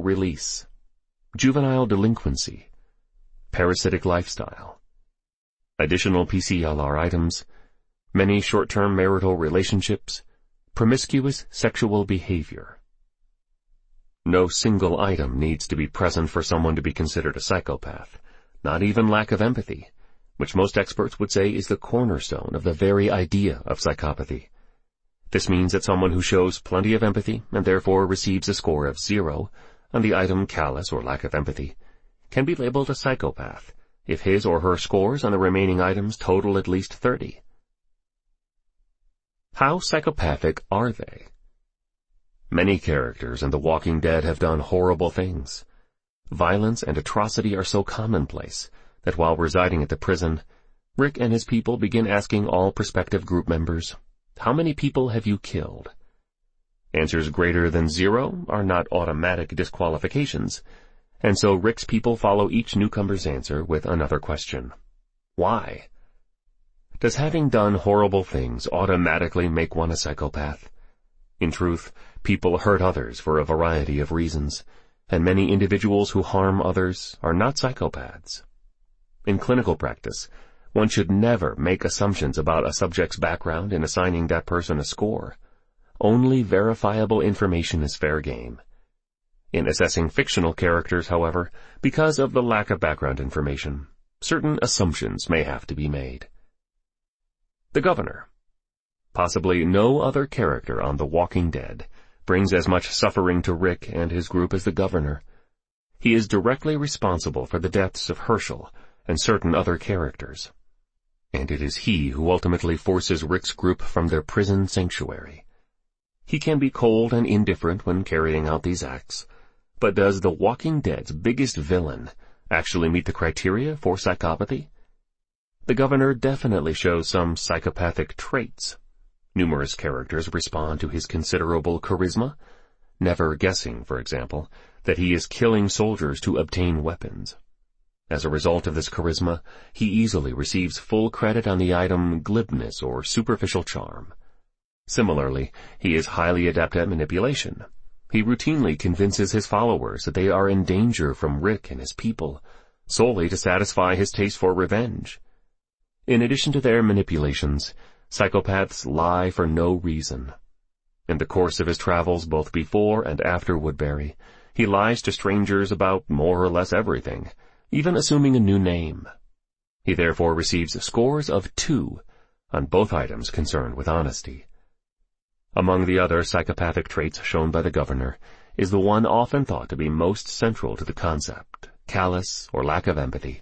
release, juvenile delinquency, parasitic lifestyle, additional PCLR items, many short-term marital relationships, promiscuous sexual behavior. No single item needs to be present for someone to be considered a psychopath, not even lack of empathy, which most experts would say is the cornerstone of the very idea of psychopathy. This means that someone who shows plenty of empathy and therefore receives a score of 0 on the item callous or lack of empathy can be labeled a psychopath if his or her scores on the remaining items total at least 30. How psychopathic are they? Many characters in The Walking Dead have done horrible things. Violence and atrocity are so commonplace that while residing at the prison, Rick and his people begin asking all prospective group members, "How many people have you killed?" Answers greater than 0 are not automatic disqualifications, and so Rick's people follow each newcomer's answer with another question. Why? Does having done horrible things automatically make one a psychopath? In truth, people hurt others for a variety of reasons, and many individuals who harm others are not psychopaths. In clinical practice, one should never make assumptions about a subject's background in assigning that person a score. Only verifiable information is fair game. In assessing fictional characters, however, because of the lack of background information, certain assumptions may have to be made. The Governor. Possibly no other character on The Walking Dead brings as much suffering to Rick and his group as the Governor. He is directly responsible for the deaths of Herschel and certain other characters. And it is he who ultimately forces Rick's group from their prison sanctuary. He can be cold and indifferent when carrying out these acts, but does The Walking Dead's biggest villain actually meet the criteria for psychopathy? The Governor definitely shows some psychopathic traits. Numerous characters respond to his considerable charisma, never guessing, for example, that he is killing soldiers to obtain weapons. As a result of this charisma, he easily receives full credit on the item glibness or superficial charm. Similarly, he is highly adept at manipulation. He routinely convinces his followers that they are in danger from Rick and his people, solely to satisfy his taste for revenge. In addition to their manipulations, psychopaths lie for no reason. In the course of his travels both before and after Woodbury, he lies to strangers about more or less everything, even assuming a new name. He therefore receives scores of 2 on both items concerned with honesty. Among the other psychopathic traits shown by the Governor is the one often thought to be most central to the concept, callous or lack of empathy.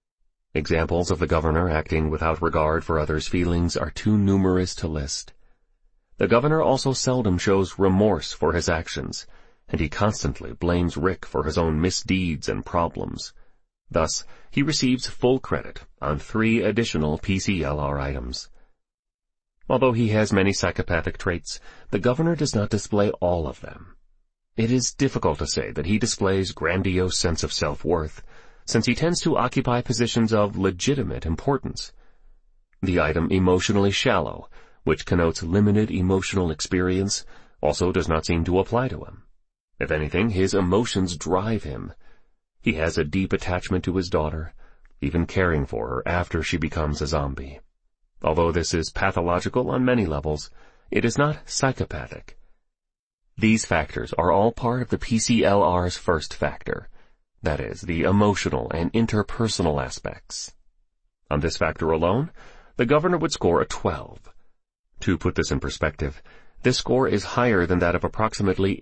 Examples of the Governor acting without regard for others' feelings are too numerous to list. The Governor also seldom shows remorse for his actions, and he constantly blames Rick for his own misdeeds and problems. Thus, he receives full credit on 3 additional PCLR items. Although he has many psychopathic traits, the Governor does not display all of them. It is difficult to say that he displays grandiose sense of self-worth, since he tends to occupy positions of legitimate importance. The item emotionally shallow, which connotes limited emotional experience, also does not seem to apply to him. If anything, his emotions drive him. He has a deep attachment to his daughter, even caring for her after she becomes a zombie. Although this is pathological on many levels, it is not psychopathic. These factors are all part of the PCLR's first factor, that is, the emotional and interpersonal aspects. On this factor alone, the Governor would score a 12. To put this in perspective, this score is higher than that of approximately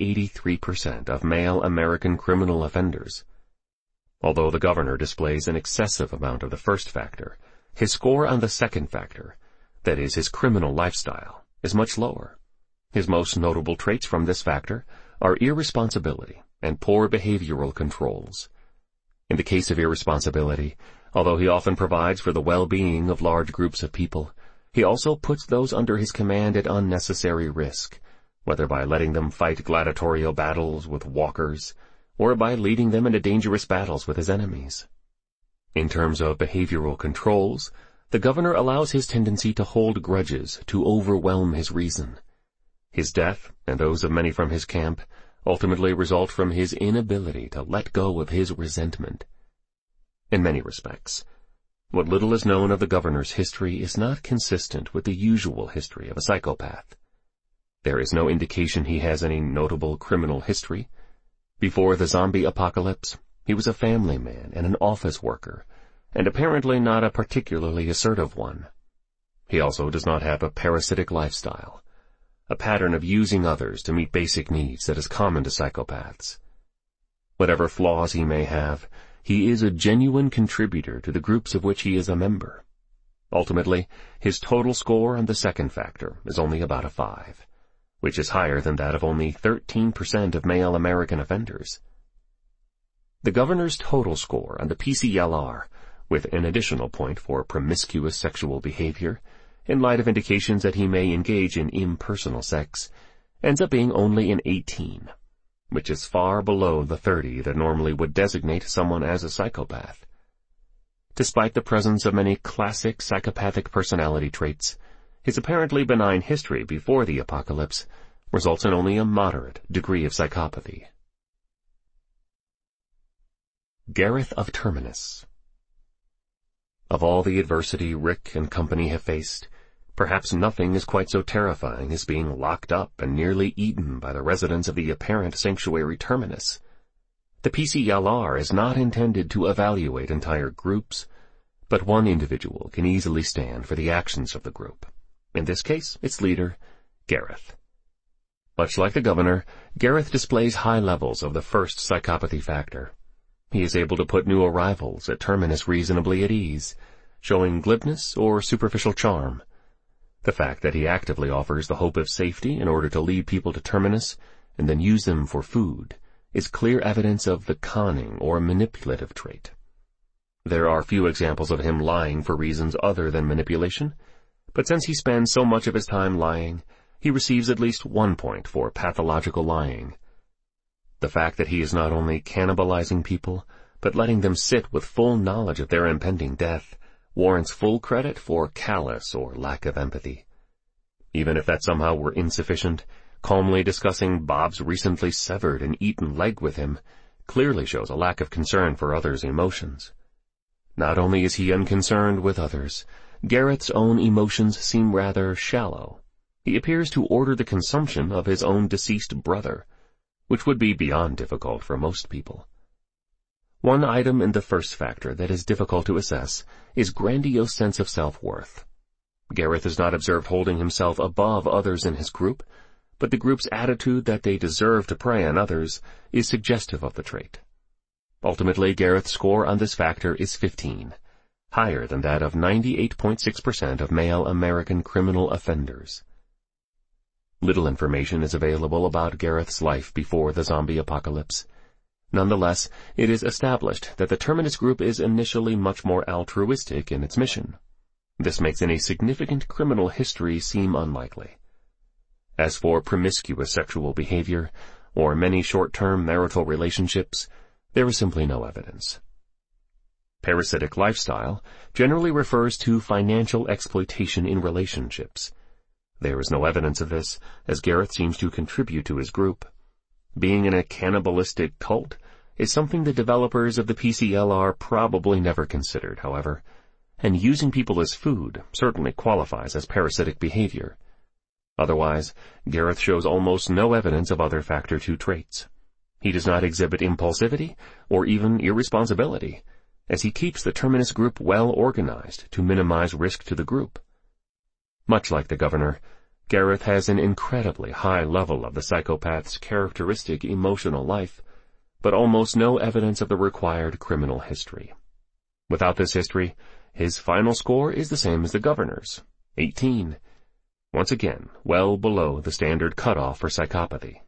83% of male American criminal offenders. Although the Governor displays an excessive amount of the first factor, his score on the second factor, that is, his criminal lifestyle, is much lower. His most notable traits from this factor are irresponsibility and poor behavioral controls. In the case of irresponsibility, although he often provides for the well-being of large groups of people, he also puts those under his command at unnecessary risk, whether by letting them fight gladiatorial battles with walkers, or by leading them into dangerous battles with his enemies. In terms of behavioral controls, the Governor allows his tendency to hold grudges to overwhelm his reason. His death, and those of many from his camp, ultimately result from his inability to let go of his resentment. In many respects, what little is known of the governor's history is not consistent with the usual history of a psychopath. There is no indication he has any notable criminal history. Before the zombie apocalypse, he was a family man and an office worker, and apparently not a particularly assertive one. He also does not have a parasitic lifestyle, a pattern of using others to meet basic needs that is common to psychopaths. Whatever flaws he may have, he is a genuine contributor to the groups of which he is a member. Ultimately, his total score on the second factor is only about a 5, which is higher than that of only 13% of male American offenders. The governor's total score on the PCLR, with an additional point for promiscuous sexual behavior, in light of indications that he may engage in impersonal sex, ends up being only an 18, which is far below the 30 that normally would designate someone as a psychopath. Despite the presence of many classic psychopathic personality traits, his apparently benign history before the apocalypse results in only a moderate degree of psychopathy. Gareth of Terminus. Of all the adversity Rick and company have faced, perhaps nothing is quite so terrifying as being locked up and nearly eaten by the residents of the apparent sanctuary Terminus. The PCLR is not intended to evaluate entire groups, but one individual can easily stand for the actions of the group. In this case, its leader, Gareth. Much like the governor, Gareth displays high levels of the first psychopathy factor. He is able to put new arrivals at Terminus reasonably at ease, showing glibness or superficial charm. The fact that he actively offers the hope of safety in order to lead people to Terminus and then use them for food is clear evidence of the conning or manipulative trait. There are few examples of him lying for reasons other than manipulation, but since he spends so much of his time lying, he receives at least 1 point for pathological lying. The fact that he is not only cannibalizing people, but letting them sit with full knowledge of their impending death, warrants full credit for callous or lack of empathy. Even if that somehow were insufficient, calmly discussing Bob's recently severed and eaten leg with him clearly shows a lack of concern for others' emotions. Not only is he unconcerned with others, Gareth's own emotions seem rather shallow. He appears to order the consumption of his own deceased brother, which would be beyond difficult for most people. One item in the first factor that is difficult to assess is grandiose sense of self-worth. Gareth is not observed holding himself above others in his group, but the group's attitude that they deserve to prey on others is suggestive of the trait. Ultimately, Gareth's score on this factor is 15, higher than that of 98.6% of male American criminal offenders. Little information is available about Gareth's life before the zombie apocalypse. Nonetheless, it is established that the Terminus group is initially much more altruistic in its mission. This makes any significant criminal history seem unlikely. As for promiscuous sexual behavior, or many short-term marital relationships, there is simply no evidence. Parasitic lifestyle generally refers to financial exploitation in relationships. There is no evidence of this, as Gareth seems to contribute to his group. Being in a cannibalistic cult is something the developers of the PCLR probably never considered, however, and using people as food certainly qualifies as parasitic behavior. Otherwise, Gareth shows almost no evidence of other Factor 2 traits. He does not exhibit impulsivity or even irresponsibility, as he keeps the Terminus group well organized to minimize risk to the group. Much like the governor, Gareth has an incredibly high level of the psychopath's characteristic emotional life, but almost no evidence of the required criminal history. Without this history, his final score is the same as the governor's, 18, once again well below the standard cutoff for psychopathy.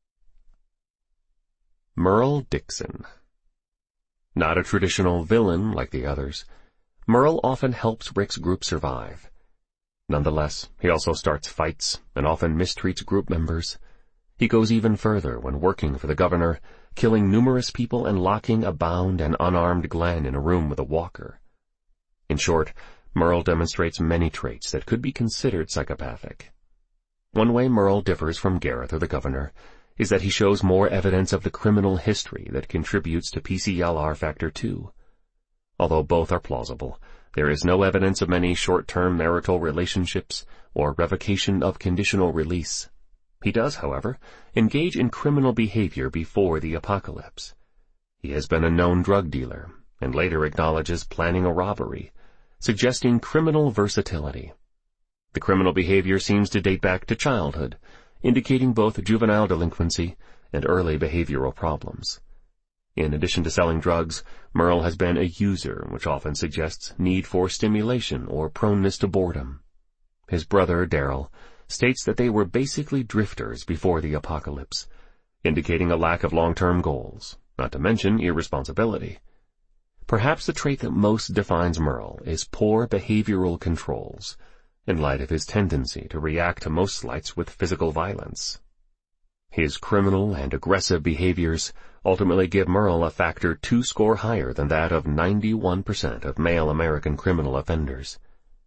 Merle Dixon. Not a traditional villain like the others, Merle often helps Rick's group survive. Nonetheless, he also starts fights and often mistreats group members. He goes even further when working for the governor, killing numerous people and locking a bound and unarmed Glenn in a room with a walker. In short, Merle demonstrates many traits that could be considered psychopathic. One way Merle differs from Gareth or the governor is that he shows more evidence of the criminal history that contributes to PCLR Factor 2. Although both are plausible, there is no evidence of many short-term marital relationships or revocation of conditional release. He does, however, engage in criminal behavior before the apocalypse. He has been a known drug dealer, and later acknowledges planning a robbery, suggesting criminal versatility. The criminal behavior seems to date back to childhood, indicating both juvenile delinquency and early behavioral problems. In addition to selling drugs, Merle has been a user, which often suggests need for stimulation or proneness to boredom. His brother, Daryl, states that they were basically drifters before the apocalypse, indicating a lack of long-term goals, not to mention irresponsibility. Perhaps the trait that most defines Merle is poor behavioral controls, in light of his tendency to react to most slights with physical violence. His criminal and aggressive behaviors ultimately give Merle a factor 2 score higher than that of 91% of male American criminal offenders.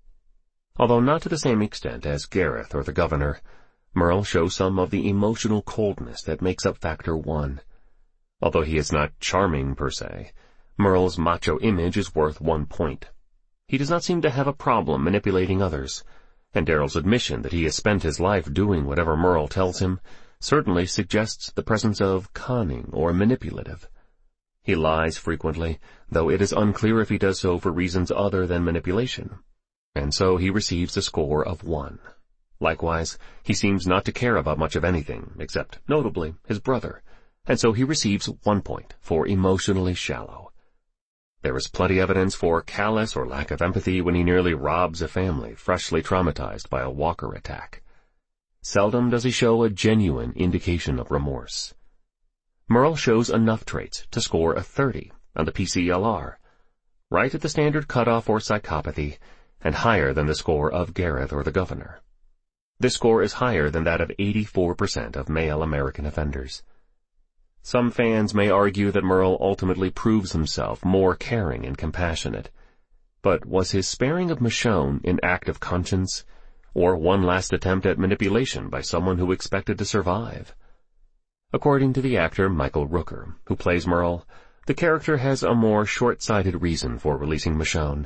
Although not to the same extent as Gareth or the Governor, Merle shows some of the emotional coldness that makes up factor 1. Although he is not charming per se, Merle's macho image is worth 1 point. He does not seem to have a problem manipulating others, and Daryl's admission that he has spent his life doing whatever Merle tells him certainly suggests the presence of conning or manipulative. He lies frequently, though it is unclear if he does so for reasons other than manipulation, and so he receives a score of 1. Likewise, he seems not to care about much of anything, except, notably, his brother, and so he receives 1 point for emotionally shallow. There is plenty evidence for callous or lack of empathy when he nearly robs a family freshly traumatized by a walker attack. Seldom does he show a genuine indication of remorse. Merle shows enough traits to score a 30 on the PCLR, right at the standard cutoff for psychopathy, and higher than the score of Gareth or the Governor. This score is higher than that of 84% of male American offenders. Some fans may argue that Merle ultimately proves himself more caring and compassionate. But was his sparing of Michonne an act of conscience, or one last attempt at manipulation by someone who expected to survive? According to the actor Michael Rooker, who plays Merle, the character has a more short-sighted reason for releasing Michonne.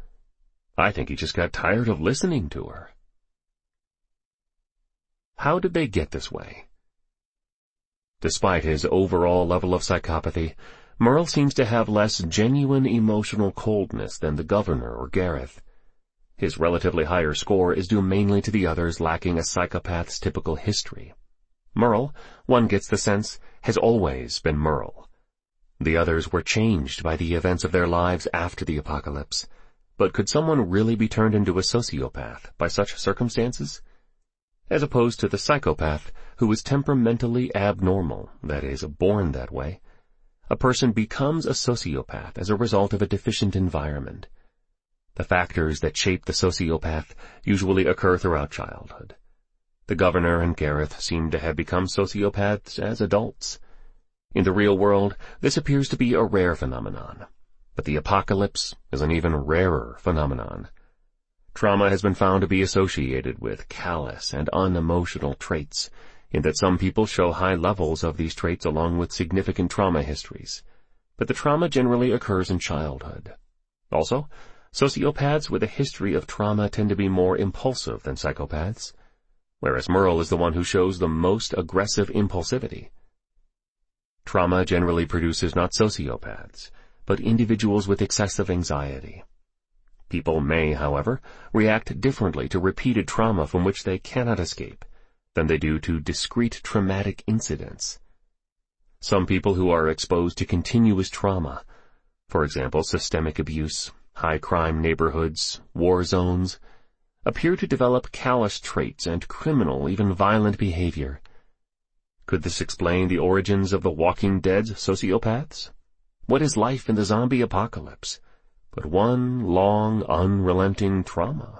I think he just got tired of listening to her. How did they get this way? Despite his overall level of psychopathy, Merle seems to have less genuine emotional coldness than the Governor or Gareth. His relatively higher score is due mainly to the others lacking a psychopath's typical history. Merle, one gets the sense, has always been Merle. The others were changed by the events of their lives after the apocalypse. But could someone really be turned into a sociopath by such circumstances? As opposed to the psychopath, who is temperamentally abnormal, that is, born that way, a person becomes a sociopath as a result of a deficient environment. The factors that shape the sociopath usually occur throughout childhood. The Governor and Gareth seem to have become sociopaths as adults. In the real world, this appears to be a rare phenomenon, but the apocalypse is an even rarer phenomenon. Trauma has been found to be associated with callous and unemotional traits, in that some people show high levels of these traits along with significant trauma histories, but the trauma generally occurs in childhood. Also, sociopaths with a history of trauma tend to be more impulsive than psychopaths, whereas Merle is the one who shows the most aggressive impulsivity. Trauma generally produces not sociopaths, but individuals with excessive anxiety. People may, however, react differently to repeated trauma from which they cannot escape than they do to discrete traumatic incidents. Some people who are exposed to continuous trauma, for example, systemic abuse, high-crime neighborhoods, war zones, appear to develop callous traits and criminal, even violent behavior. Could this explain the origins of the Walking Dead's sociopaths? What is life in the zombie apocalypse but one long, unrelenting trauma?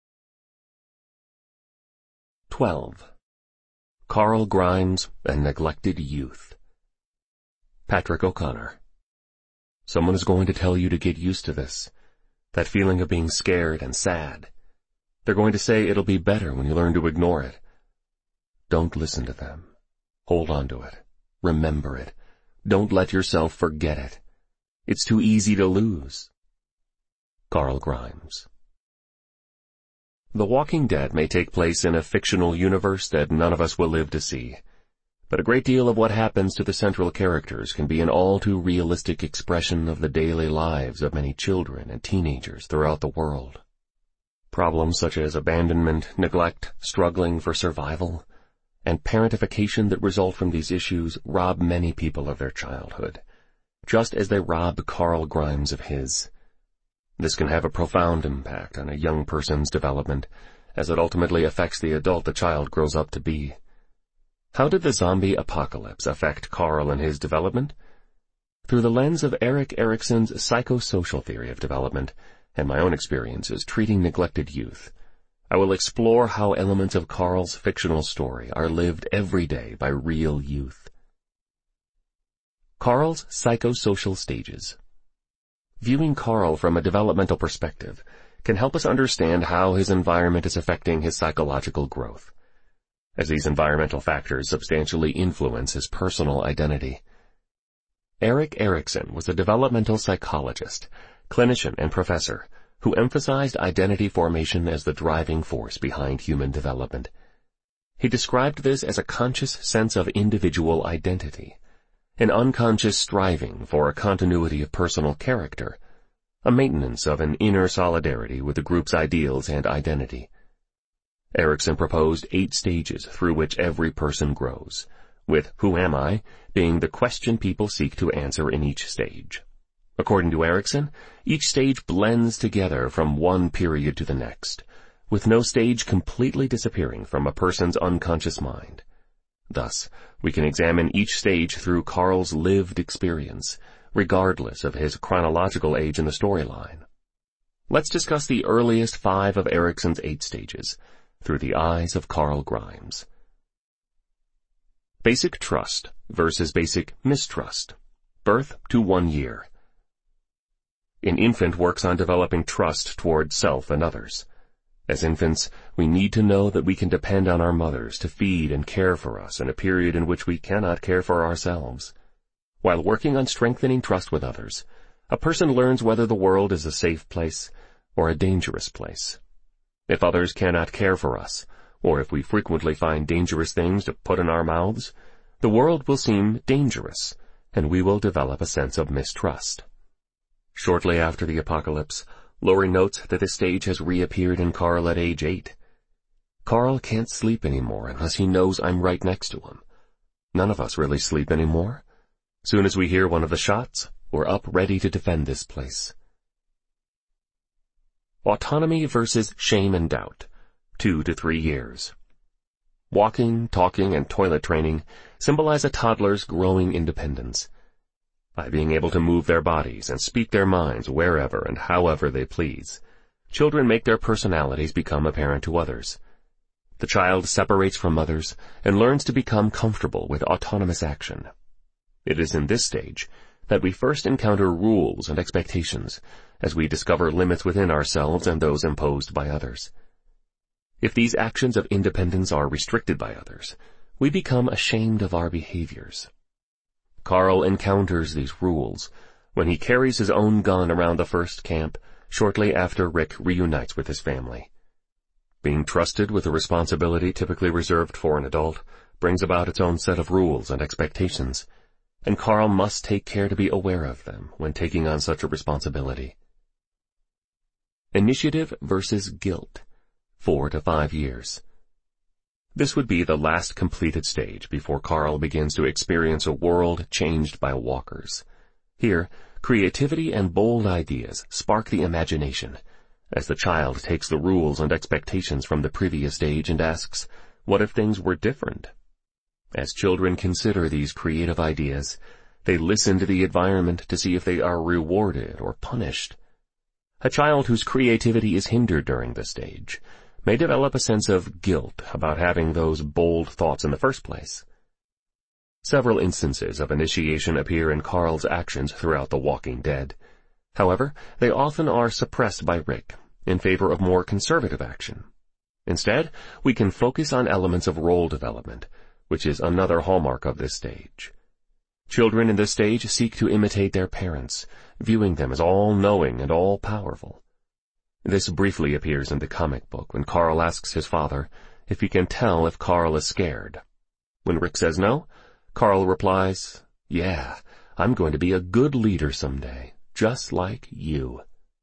12. Carl Grimes and Neglected Youth. Patrick O'Connor. Someone is going to tell you to get used to this, that feeling of being scared and sad. They're going to say it'll be better when you learn to ignore it. Don't listen to them. Hold on to it. Remember it. Don't let yourself forget it. It's too easy to lose. Carl Grimes. The Walking Dead may take place in a fictional universe that none of us will live to see, but a great deal of what happens to the central characters can be an all-too-realistic expression of the daily lives of many children and teenagers throughout the world. Problems such as abandonment, neglect, struggling for survival, and parentification that result from these issues rob many people of their childhood, just as they rob Carl Grimes of his. This can have a profound impact on a young person's development, as it ultimately affects the adult the child grows up to be. How did the zombie apocalypse affect Carl and his development? Through the lens of Erik Erikson's psychosocial theory of development and my own experiences treating neglected youth, I will explore how elements of Carl's fictional story are lived every day by real youth. Carl's psychosocial stages. Viewing Carl from a developmental perspective can help us understand how his environment is affecting his psychological growth, as these environmental factors substantially influence his personal identity. Erik Erikson was a developmental psychologist, clinician, and professor who emphasized identity formation as the driving force behind human development. He described this as a conscious sense of individual identity, an unconscious striving for a continuity of personal character, a maintenance of an inner solidarity with the group's ideals and identity. Erikson proposed 8 stages through which every person grows, with "Who am I?" being the question people seek to answer in each stage. According to Erikson, each stage blends together from one period to the next, with no stage completely disappearing from a person's unconscious mind. Thus, we can examine each stage through Carl's lived experience, regardless of his chronological age in the storyline. Let's discuss the earliest 5 of Erikson's 8 stages, through the eyes of Carl Grimes. Basic trust versus basic mistrust. Birth to 1 year. An infant works on developing trust toward self and others. As infants, we need to know that we can depend on our mothers to feed and care for us in a period in which we cannot care for ourselves. While working on strengthening trust with others, a person learns whether the world is a safe place or a dangerous place. If others cannot care for us, or if we frequently find dangerous things to put in our mouths, the world will seem dangerous, and we will develop a sense of mistrust. Shortly after the apocalypse, Laurie notes that this stage has reappeared in Carl at age 8. Carl can't sleep anymore unless he knows I'm right next to him. None of us really sleep anymore. Soon as we hear one of the shots, we're up ready to defend this place. Autonomy versus shame and doubt. 2 to 3 years. Walking, talking, and toilet training symbolize a toddler's growing independence. By being able to move their bodies and speak their minds wherever and however they please, children make their personalities become apparent to others. The child separates from others and learns to become comfortable with autonomous action. It is in this stage that we first encounter rules and expectations, as we discover limits within ourselves and those imposed by others. If these actions of independence are restricted by others, we become ashamed of our behaviors. Carl encounters these rules when he carries his own gun around the first camp shortly after Rick reunites with his family. Being trusted with a responsibility typically reserved for an adult brings about its own set of rules and expectations, and Carl must take care to be aware of them when taking on such a responsibility. Initiative versus guilt. 4 to 5 years. This would be the last completed stage before Carl begins to experience a world changed by walkers. Here, creativity and bold ideas spark the imagination, as the child takes the rules and expectations from the previous stage and asks, what if things were different? As children consider these creative ideas, they listen to the environment to see if they are rewarded or punished. A child whose creativity is hindered during this stage may develop a sense of guilt about having those bold thoughts in the first place. Several instances of initiation appear in Carl's actions throughout The Walking Dead. However, they often are suppressed by Rick in favor of more conservative action. Instead, we can focus on elements of role development, which is another hallmark of this stage. Children in this stage seek to imitate their parents, viewing them as all-knowing and all-powerful. This briefly appears in the comic book when Carl asks his father if he can tell if Carl is scared. When Rick says no, Carl replies, "Yeah, I'm going to be a good leader someday, just like you."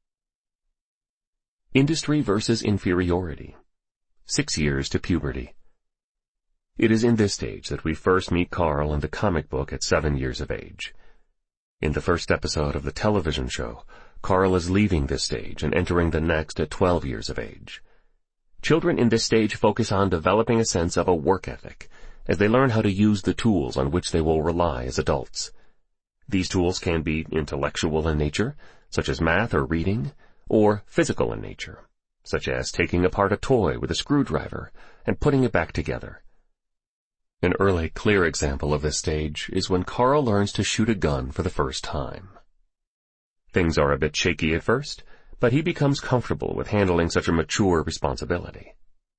Industry versus inferiority. 6 years to puberty. It is in this stage that we first meet Carl in the comic book at 7 years of age. In the first episode of the television show, Carl is leaving this stage and entering the next at 12 years of age. Children in this stage focus on developing a sense of a work ethic, as they learn how to use the tools on which they will rely as adults. These tools can be intellectual in nature, such as math or reading, or physical in nature, such as taking apart a toy with a screwdriver and putting it back together. An early, clear example of this stage is when Carl learns to shoot a gun for the first time. Things are a bit shaky at first, but he becomes comfortable with handling such a mature responsibility.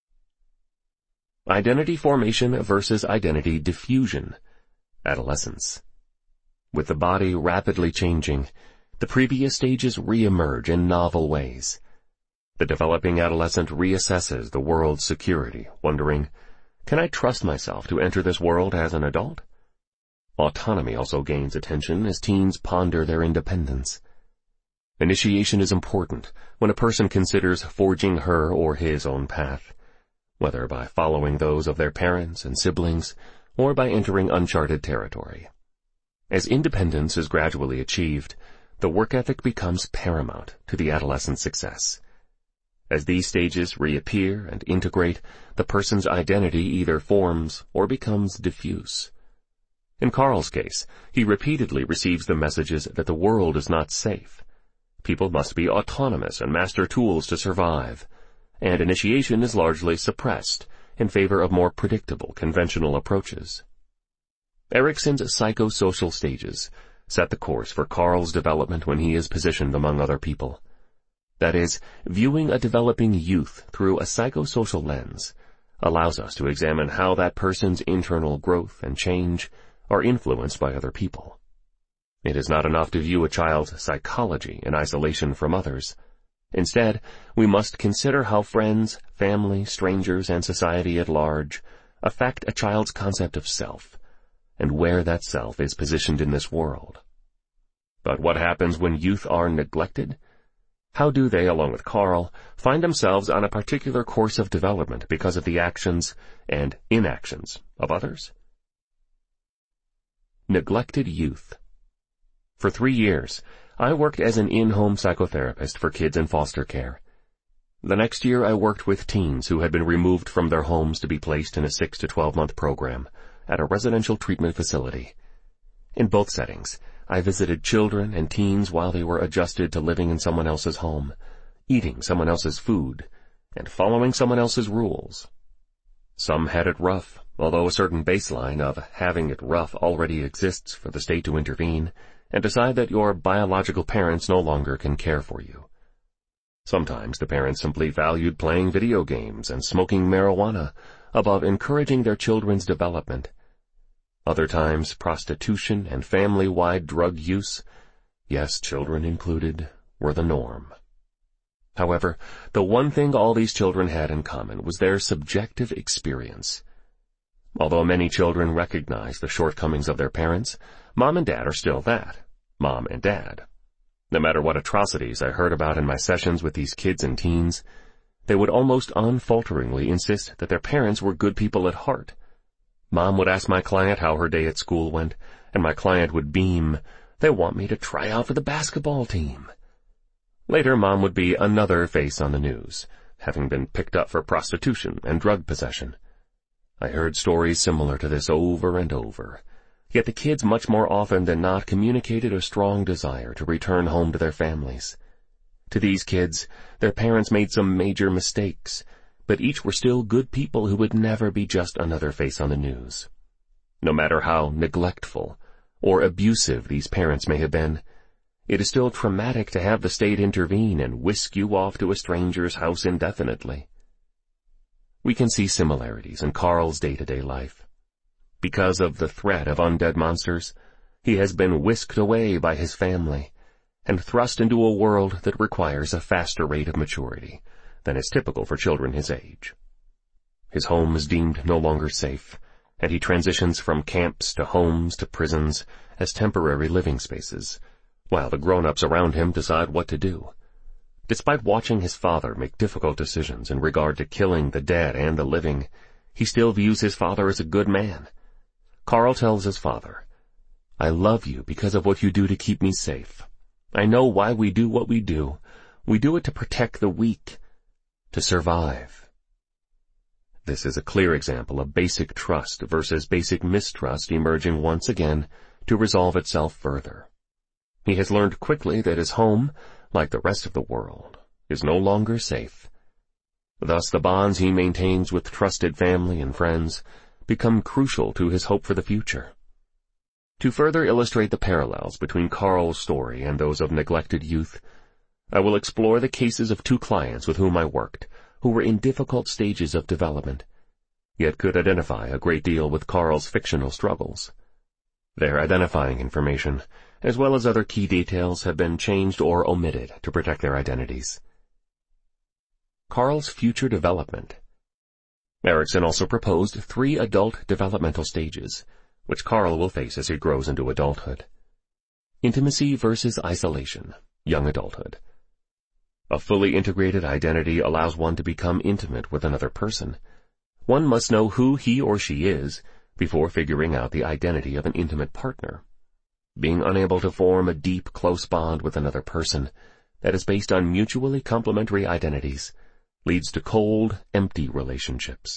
Identity formation versus identity diffusion. Adolescence. With the body rapidly changing, the previous stages re-emerge in novel ways. The developing adolescent reassesses the world's security, wondering, can I trust myself to enter this world as an adult? Autonomy also gains attention as teens ponder their independence. Initiation is important when a person considers forging her or his own path, whether by following those of their parents and siblings or by entering uncharted territory. As independence is gradually achieved, the work ethic becomes paramount to the adolescent success. As these stages reappear and integrate, the person's identity either forms or becomes diffuse. In Carl's case, he repeatedly receives the messages that the world is not safe. People must be autonomous and master tools to survive, and initiation is largely suppressed in favor of more predictable, conventional approaches. Erikson's psychosocial stages set the course for Carl's development when he is positioned among other people. That is, viewing a developing youth through a psychosocial lens allows us to examine how that person's internal growth and change are influenced by other people. It is not enough to view a child's psychology in isolation from others. Instead, we must consider how friends, family, strangers, and society at large affect a child's concept of self, and where that self is positioned in this world. But what happens when youth are neglected? How do they, along with Carl, find themselves on a particular course of development because of the actions and inactions of others? Neglected youth. For 3 years, I worked as an in-home psychotherapist for kids in foster care. The next year I worked with teens who had been removed from their homes to be placed in a 6 to 12-month program at a residential treatment facility. In both settings, I visited children and teens while they were adjusted to living in someone else's home, eating someone else's food, and following someone else's rules. Some had it rough, although a certain baseline of having it rough already exists for the state to intervene and decide that your biological parents no longer can care for you. Sometimes the parents simply valued playing video games and smoking marijuana above encouraging their children's development. Other times, prostitution and family-wide drug use, yes, children included, were the norm. However, the one thing all these children had in common was their subjective experience. Although many children recognize the shortcomings of their parents, Mom and Dad are still that, Mom and Dad. No matter what atrocities I heard about in my sessions with these kids and teens, they would almost unfalteringly insist that their parents were good people at heart. Mom would ask my client how her day at school went, and my client would beam, "They want me to try out for the basketball team." Later, Mom would be another face on the news, having been picked up for prostitution and drug possession. I heard stories similar to this over and over. Yet the kids much more often than not communicated a strong desire to return home to their families. To these kids, their parents made some major mistakes, but each were still good people who would never be just another face on the news. No matter how neglectful or abusive these parents may have been, it is still traumatic to have the state intervene and whisk you off to a stranger's house indefinitely. We can see similarities in Carl's day-to-day life. Because of the threat of undead monsters, he has been whisked away by his family and thrust into a world that requires a faster rate of maturity than is typical for children his age. His home is deemed no longer safe, and he transitions from camps to homes to prisons as temporary living spaces, while the grown-ups around him decide what to do. Despite watching his father make difficult decisions in regard to killing the dead and the living, he still views his father as a good man. Carl tells his father, "I love you because of what you do to keep me safe. I know why we do what we do. We do it to protect the weak, to survive." This is a clear example of basic trust versus basic mistrust emerging once again to resolve itself further. He has learned quickly that his home, like the rest of the world, is no longer safe. Thus the bonds he maintains with trusted family and friends become crucial to his hope for the future. To further illustrate the parallels between Carl's story and those of neglected youth, I will explore the cases of two clients with whom I worked, who were in difficult stages of development, yet could identify a great deal with Carl's fictional struggles. Their identifying information, as well as other key details, have been changed or omitted to protect their identities. Carl's future development. Erikson also proposed 3 adult developmental stages, which Carl will face as he grows into adulthood. Intimacy versus isolation, young adulthood. A fully integrated identity allows one to become intimate with another person. One must know who he or she is before figuring out the identity of an intimate partner. Being unable to form a deep, close bond with another person that is based on mutually complementary identities leads to cold, empty relationships.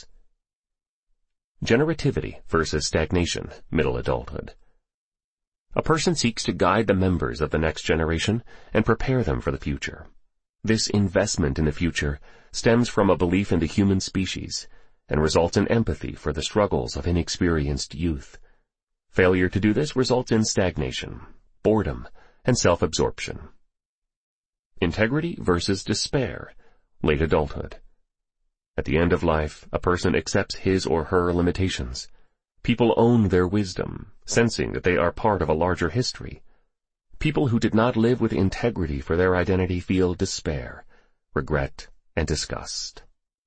Generativity versus stagnation, middle adulthood. A person seeks to guide the members of the next generation and prepare them for the future. This investment in the future stems from a belief in the human species and results in empathy for the struggles of inexperienced youth. Failure to do this results in stagnation, boredom, and self-absorption. Integrity versus despair, late adulthood. At the end of life, a person accepts his or her limitations. People own their wisdom, sensing that they are part of a larger history. People who did not live with integrity for their identity feel despair, regret, and disgust.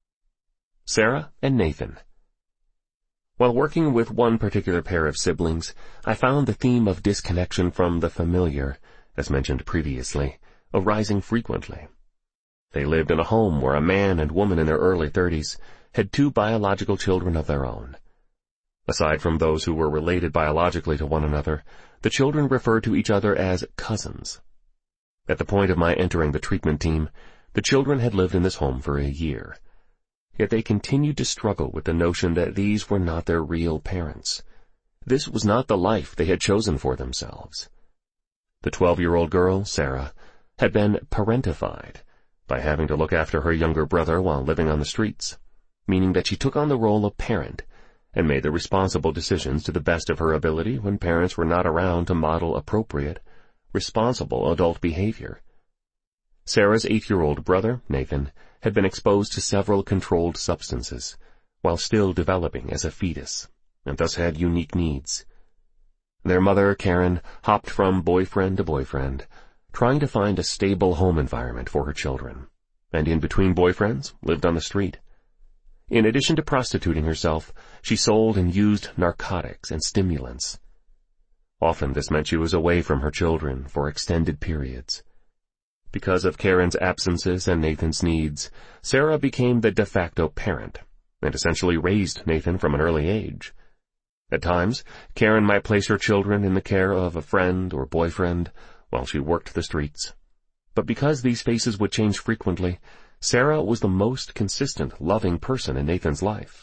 Sarah and Nathan. While working with one particular pair of siblings, I found the theme of disconnection from the familiar, as mentioned previously, arising frequently. They lived in a home where a man and woman in their early 30s had 2 biological children of their own. Aside from those who were related biologically to one another, the children referred to each other as cousins. At the point of my entering the treatment team, the children had lived in this home for a year. Yet they continued to struggle with the notion that these were not their real parents. This was not the life they had chosen for themselves. The 12-year-old girl, Sarah, had been parentified by having to look after her younger brother while living on the streets, meaning that she took on the role of parent and made the responsible decisions to the best of her ability when parents were not around to model appropriate, responsible adult behavior. Sarah's 8-year-old brother, Nathan, had been exposed to several controlled substances while still developing as a fetus, and thus had unique needs. Their mother, Karen, hopped from boyfriend to boyfriend, trying to find a stable home environment for her children, and in between boyfriends lived on the street. In addition to prostituting herself, she sold and used narcotics and stimulants. Often this meant she was away from her children for extended periods. Because of Karen's absences and Nathan's needs, Sarah became the de facto parent and essentially raised Nathan from an early age. At times, Karen might place her children in the care of a friend or boyfriend while she worked the streets. But because these faces would change frequently, Sarah was the most consistent, loving person in Nathan's life.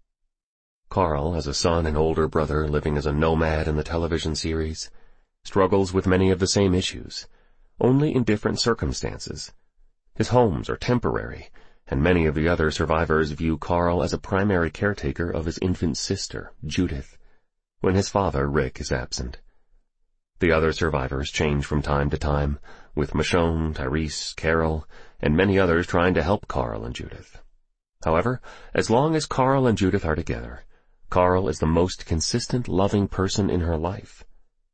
Carl, as a son and older brother living as a nomad in the television series, struggles with many of the same issues, only in different circumstances. His homes are temporary, and many of the other survivors view Carl as a primary caretaker of his infant sister, Judith, when his father, Rick, is absent. The other survivors change from time to time, with Michonne, Tyrese, Carol, and many others trying to help Carl and Judith. However, as long as Carl and Judith are together, Carl is the most consistent, loving person in her life.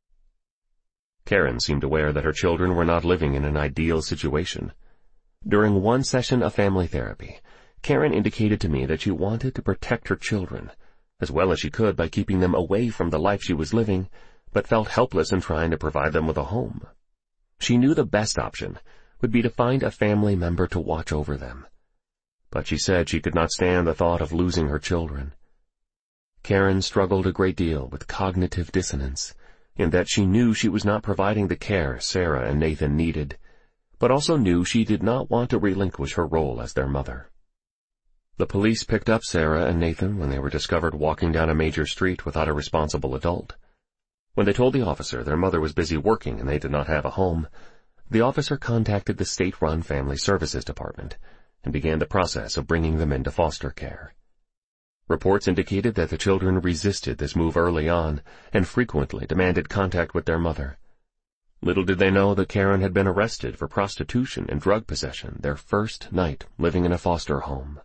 Karen seemed aware that her children were not living in an ideal situation. During one session of family therapy, Karen indicated to me that she wanted to protect her children, as well as she could by keeping them away from the life she was living, but felt helpless in trying to provide them with a home. She knew the best option would be to find a family member to watch over them. But she said she could not stand the thought of losing her children. Karen struggled a great deal with cognitive dissonance, in that she knew she was not providing the care Sarah and Nathan needed, but also knew she did not want to relinquish her role as their mother. The police picked up Sarah and Nathan when they were discovered walking down a major street without a responsible adult. When they told the officer their mother was busy working and they did not have a home, the officer contacted the state-run Family Services Department and began the process of bringing them into foster care. Reports indicated that the children resisted this move early on and frequently demanded contact with their mother. Little did they know that Karen had been arrested for prostitution and drug possession their first night living in a foster home.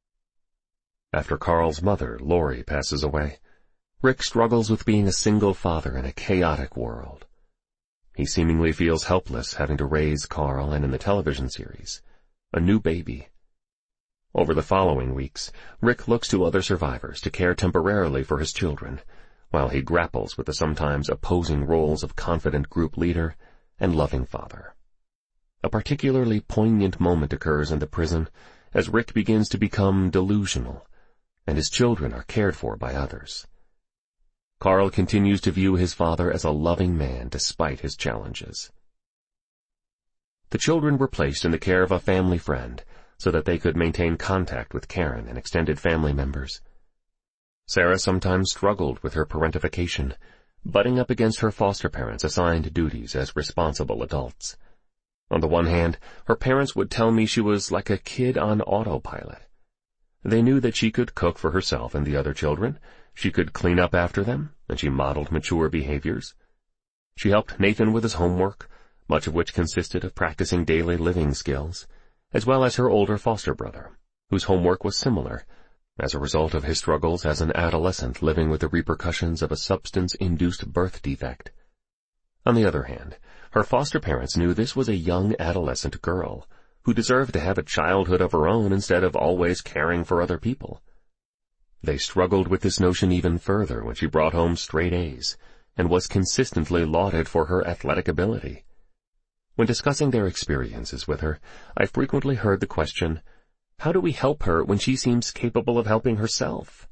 After Carl's mother, Lori, passes away, Rick struggles with being a single father in a chaotic world. He seemingly feels helpless having to raise Carl and, in the television series, a new baby. Over the following weeks, Rick looks to other survivors to care temporarily for his children, while he grapples with the sometimes opposing roles of confident group leader and loving father. A particularly poignant moment occurs in the prison as Rick begins to become delusional, and his children are cared for by others. Carl continues to view his father as a loving man despite his challenges. The children were placed in the care of a family friend so that they could maintain contact with Karen and extended family members. Sarah sometimes struggled with her parentification, butting up against her foster parents' assigned duties as responsible adults. On the one hand, her parents would tell me she was like a kid on autopilot. They knew that she could cook for herself and the other children, she could clean up after them, and she modeled mature behaviors. She helped Nathan with his homework, much of which consisted of practicing daily living skills, as well as her older foster brother, whose homework was similar, as a result of his struggles as an adolescent living with the repercussions of a substance-induced birth defect. On the other hand, her foster parents knew this was a young adolescent girl who deserved to have a childhood of her own instead of always caring for other people. They struggled with this notion even further when she brought home straight A's and was consistently lauded for her athletic ability. When discussing their experiences with her, I frequently heard the question, how do we help her when she seems capable of helping herself?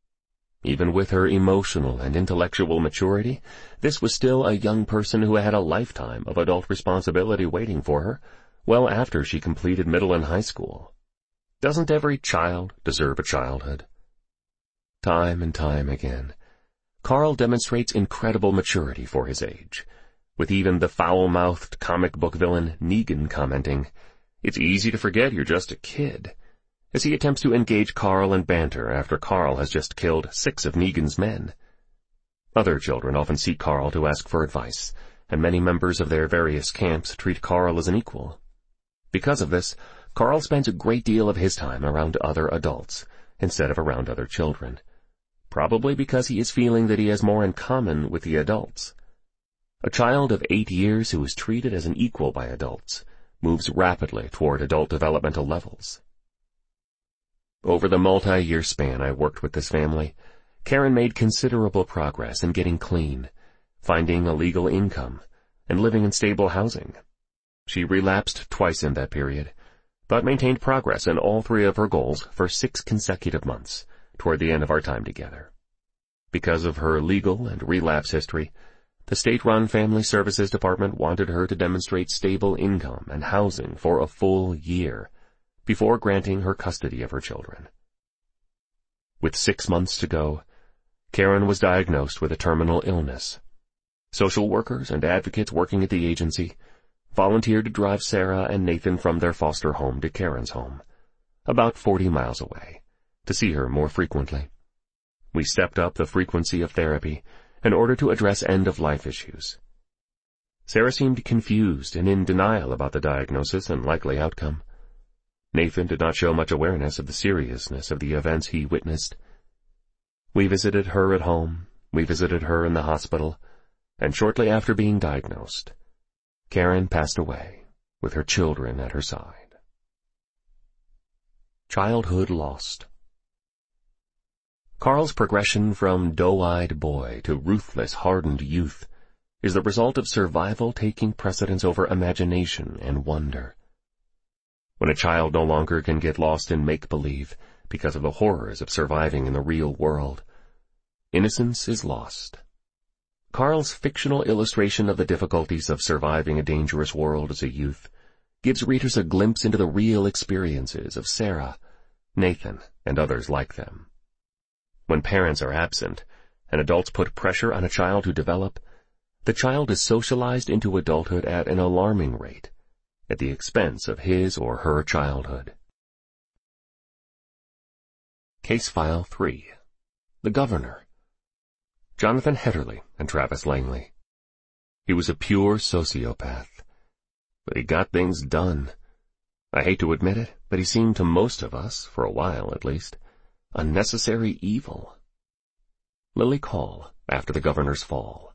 Even with her emotional and intellectual maturity, this was still a young person who had a lifetime of adult responsibility waiting for her, well after she completed middle and high school. Doesn't every child deserve a childhood? Time and time again, Carl demonstrates incredible maturity for his age, with even the foul-mouthed comic book villain Negan commenting, "It's easy to forget you're just a kid," as he attempts to engage Carl in banter after Carl has just killed 6 of Negan's men. Other children often seek Carl to ask for advice, and many members of their various camps treat Carl as an equal. Because of this, Carl spends a great deal of his time around other adults instead of around other children, probably because he is feeling that he has more in common with the adults. A child of 8 years who is treated as an equal by adults moves rapidly toward adult developmental levels. Over the multi-year span I worked with this family, Karen made considerable progress in getting clean, finding a legal income, and living in stable housing. She relapsed twice in that period, but maintained progress in all 3 of her goals for 6 consecutive months toward the end of our time together. Because of her legal and relapse history, the state-run Family Services Department wanted her to demonstrate stable income and housing for a full year before granting her custody of her children. With 6 months to go, Karen was diagnosed with a terminal illness. Social workers and advocates working at the agency volunteered to drive Sarah and Nathan from their foster home to Karen's home, about 40 miles away, to see her more frequently. We stepped up the frequency of therapy in order to address end-of-life issues. Sarah seemed confused and in denial about the diagnosis and likely outcome. Nathan did not show much awareness of the seriousness of the events he witnessed. We visited her at home, we visited her in the hospital, and shortly after being diagnosed, Karen passed away with her children at her side. Childhood lost. Carl's progression from doe-eyed boy to ruthless, hardened youth is the result of survival taking precedence over imagination and wonder. When a child no longer can get lost in make-believe because of the horrors of surviving in the real world, innocence is lost. Carl's fictional illustration of the difficulties of surviving a dangerous world as a youth gives readers a glimpse into the real experiences of Sarah, Nathan, and others like them. When parents are absent, and adults put pressure on a child to develop, the child is socialized into adulthood at an alarming rate, at the expense of his or her childhood. Case File 3. The Governor. Jonathan Hedderly and Travis Langley. He was a pure sociopath, but he got things done. I hate to admit it, but he seemed to most of us, for a while at least, a necessary evil. Lily Call, after the governor's fall.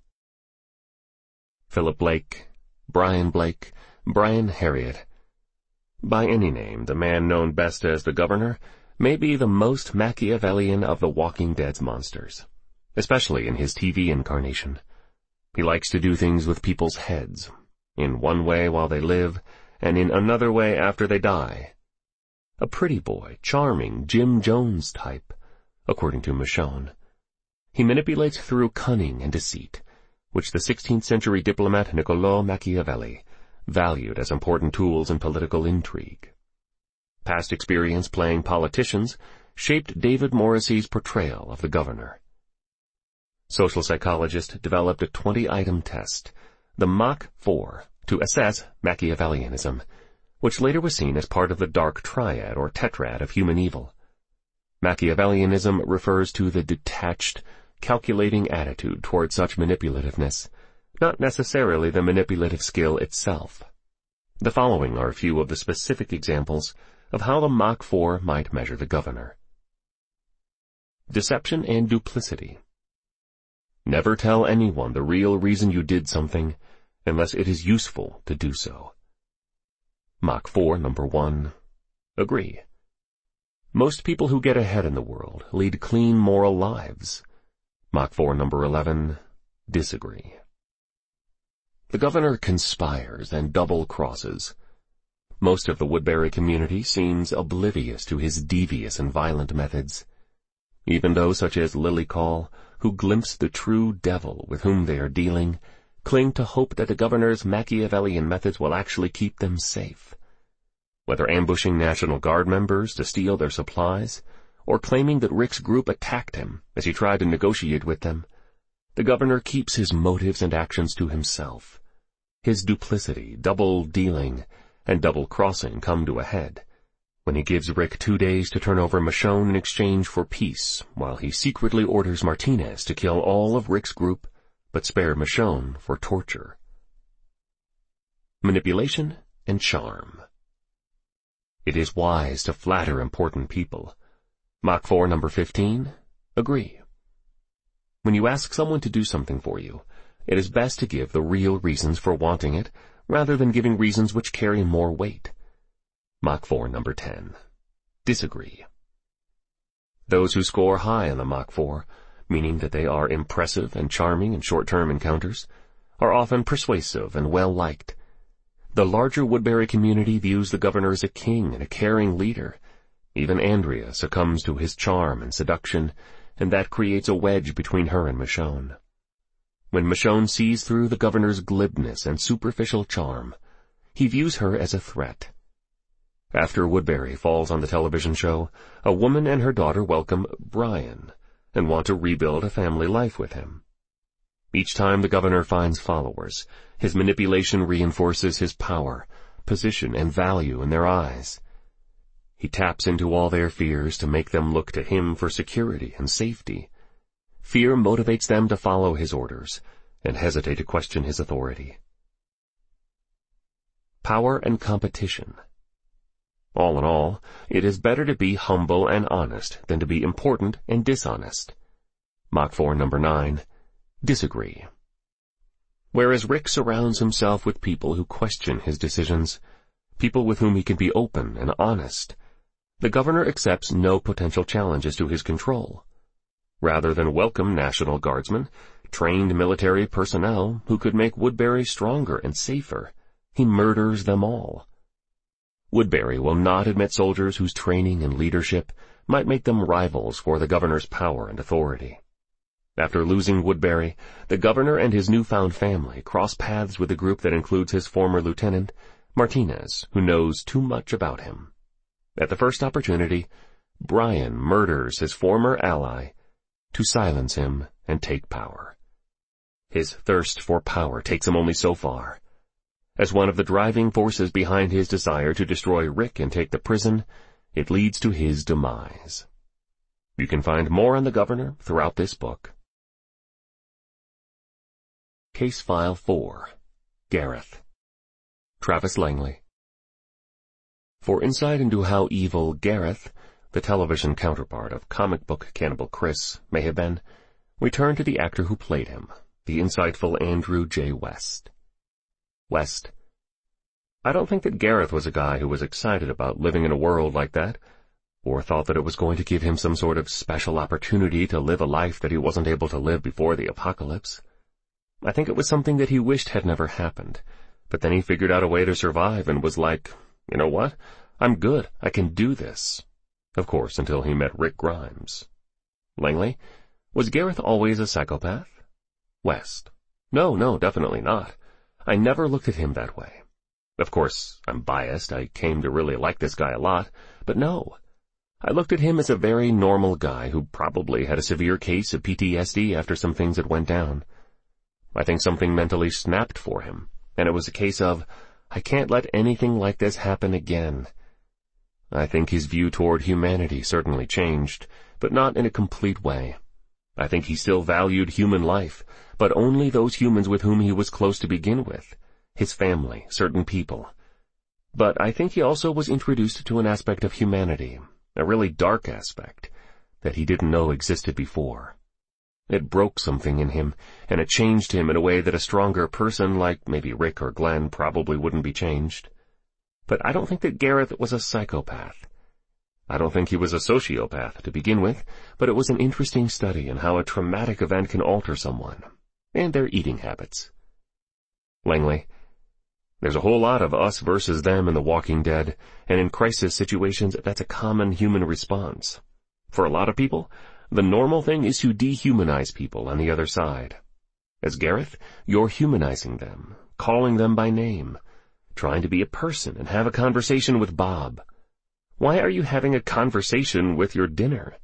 Philip Blake, Brian Blake, Brian Harriet. By any name, the man known best as the Governor may be the most Machiavellian of the Walking Dead's monsters, especially in his TV incarnation. He likes to do things with people's heads, in one way while they live, and in another way after they die. A pretty boy, charming Jim Jones type, according to Michonne. He manipulates through cunning and deceit, which the 16th century diplomat Niccolò Machiavelli valued as important tools in political intrigue. Past experience playing politicians shaped David Morrissey's portrayal of the Governor. Social psychologists developed a 20-item test, the Mach 4, to assess Machiavellianism, which later was seen as part of the dark triad or tetrad of human evil. Machiavellianism refers to the detached, calculating attitude toward such manipulativeness, not necessarily the manipulative skill itself. The following are a few of the specific examples of how the Mach 4 might measure the Governor. Deception and duplicity. Never tell anyone the real reason you did something unless it is useful to do so. Mach 4, number 1. Agree. Most people who get ahead in the world lead clean moral lives. Mach 4, number 11. Disagree. The Governor conspires and double-crosses. Most of the Woodbury community seems oblivious to his devious and violent methods. Even those such as Lily Call, who glimpse the true devil with whom they are dealing, cling to hope that the Governor's Machiavellian methods will actually keep them safe. Whether ambushing National Guard members to steal their supplies, or claiming that Rick's group attacked him as he tried to negotiate with them, the Governor keeps his motives and actions to himself. His duplicity, double-dealing, and double-crossing come to a head when he gives Rick 2 days to turn over Michonne in exchange for peace, while he secretly orders Martinez to kill all of Rick's group, but spare Michonne for torture. Manipulation and charm. It is wise to flatter important people. Mach 4, number 15. Agree. When you ask someone to do something for you, it is best to give the real reasons for wanting it, rather than giving reasons which carry more weight. Mach 4, number 10. Disagree. Those who score high on the Mach 4, meaning that they are impressive and charming in short-term encounters, are often persuasive and well-liked. The larger Woodbury community views the Governor as a king and a caring leader. Even Andrea succumbs to his charm and seduction, and that creates a wedge between her and Michonne. When Michonne sees through the Governor's glibness and superficial charm, he views her as a threat. After Woodbury falls on the television show, a woman and her daughter welcome Brian and want to rebuild a family life with him. Each time the Governor finds followers, his manipulation reinforces his power, position, and value in their eyes. He taps into all their fears to make them look to him for security and safety. Fear motivates them to follow his orders and hesitate to question his authority. Power and competition. All in all, it is better to be humble and honest than to be important and dishonest. Mach 4 number 9. Disagree. Whereas Rick surrounds himself with people who question his decisions, people with whom he can be open and honest, the governor accepts no potential challenges to his control. Rather than welcome National Guardsmen, trained military personnel who could make Woodbury stronger and safer, he murders them all. Woodbury will not admit soldiers whose training and leadership might make them rivals for the governor's power and authority. After losing Woodbury, the governor and his newfound family cross paths with a group that includes his former lieutenant, Martinez, who knows too much about him. At the first opportunity, Brian murders his former ally to silence him and take power. His thirst for power takes him only so far. As one of the driving forces behind his desire to destroy Rick and take the prison, it leads to his demise. You can find more on the governor throughout this book. Case File 4. Gareth. Travis Langley. For insight into how evil Gareth, the television counterpart of comic book cannibal Chris, may have been, we turn to the actor who played him, the insightful Andrew J. West. West. I don't think that Gareth was a guy who was excited about living in a world like that, or thought that it was going to give him some sort of special opportunity to live a life that he wasn't able to live before the apocalypse. I think it was something that he wished had never happened, but then he figured out a way to survive and was like, you know what? I'm good. I can do this. Of course, until he met Rick Grimes. Langley. Was Gareth always a psychopath? West. No, definitely not. I never looked at him that way. Of course, I'm biased. I came to really like this guy a lot, but no. I looked at him as a very normal guy who probably had a severe case of PTSD after some things that went down. I think something mentally snapped for him, and it was a case of, I can't let anything like this happen again. I think his view toward humanity certainly changed, but not in a complete way. I think he still valued human life, but only those humans with whom he was close to begin with, his family, certain people. But I think he also was introduced to an aspect of humanity, a really dark aspect, that he didn't know existed before. It broke something in him, and it changed him in a way that a stronger person like maybe Rick or Glenn probably wouldn't be changed. But I don't think that Gareth was a psychopath. I don't think he was a sociopath to begin with, but it was an interesting study in how a traumatic event can alter someone, and their eating habits. Langley. There's a whole lot of us versus them in The Walking Dead, and in crisis situations that's a common human response. For a lot of people, the normal thing is to dehumanize people on the other side. As Gareth, you're humanizing them, calling them by name, trying to be a person and have a conversation with Bob. Why are you having a conversation with your dinner?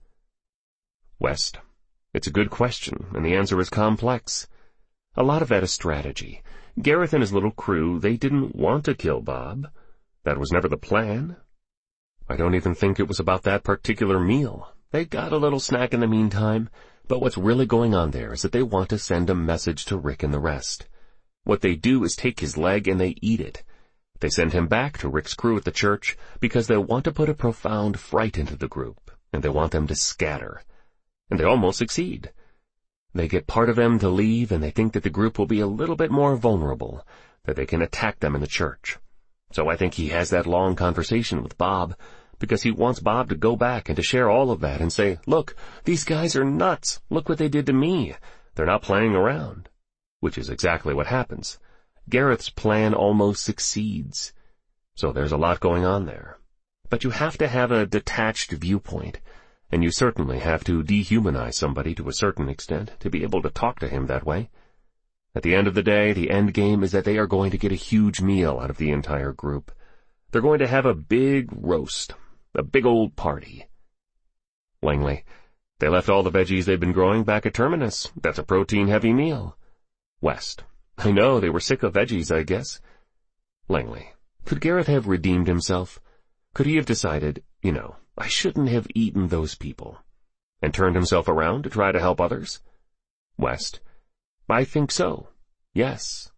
West. It's a good question, and the answer is complex. A lot of that is strategy. Gareth and his little crew, they didn't want to kill Bob. That was never the plan. I don't even think it was about that particular meal. They got a little snack in the meantime, but what's really going on there is that they want to send a message to Rick and the rest. What they do is take his leg and they eat it. They send him back to Rick's crew at the church because they want to put a profound fright into the group, and they want them to scatter. And they almost succeed. They get part of them to leave, and they think that the group will be a little bit more vulnerable, that they can attack them in the church. So I think he has that long conversation with Bob, because he wants Bob to go back and to share all of that and say, look, these guys are nuts. Look what they did to me. They're not playing around. Which is exactly what happens. Gareth's plan almost succeeds. So there's a lot going on there. But you have to have a detached viewpoint, and you certainly have to dehumanize somebody to a certain extent to be able to talk to him that way. At the end of the day, the end game is that they are going to get a huge meal out of the entire group. They're going to have a big roast. A big old party. Langley. They left all the veggies they'd been growing back at Terminus. That's a protein-heavy meal. West. I know, they were sick of veggies, I guess. Langley. Could Gareth have redeemed himself? Could he have decided, I shouldn't have eaten those people, and turned himself around to try to help others? West. I think so. Yes.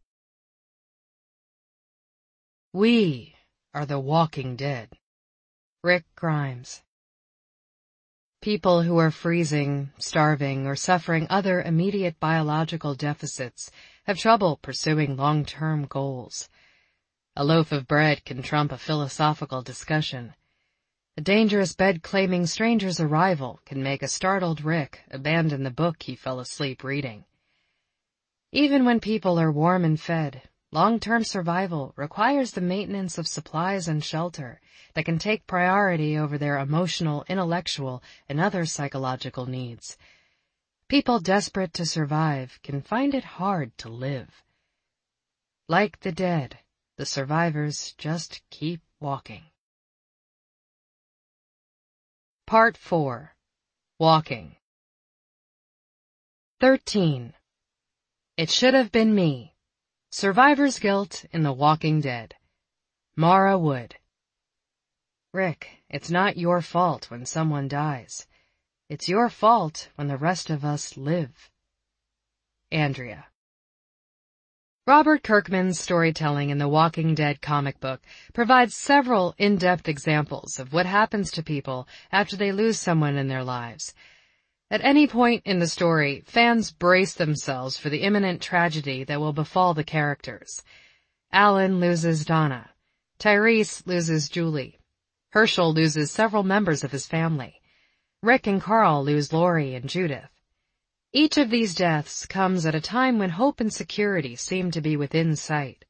We are the Walking Dead. Rick Grimes. People who are freezing, starving, or suffering other immediate biological deficits have trouble pursuing long-term goals. A loaf of bread can trump a philosophical discussion. A dangerous bed-claiming stranger's arrival can make a startled Rick abandon the book he fell asleep reading. Even when people are warm and fed, long-term survival requires the maintenance of supplies and shelter that can take priority over their emotional, intellectual, and other psychological needs. People desperate to survive can find it hard to live. Like the dead, the survivors just keep walking. Part 4. Walking. 13. It Should Have Been Me. Survivor's Guilt in The Walking Dead. Mara Wood. Rick, it's not your fault when someone dies. It's your fault when the rest of us live. Andrea. Robert Kirkman's storytelling in the Walking Dead comic book provides several in-depth examples of what happens to people after they lose someone in their lives. At any point in the story, fans brace themselves for the imminent tragedy that will befall the characters. Alan loses Donna. Tyrese loses Julie. Herschel loses several members of his family. Rick and Carl lose Lori and Judith. Each of these deaths comes at a time when hope and security seem to be within sight.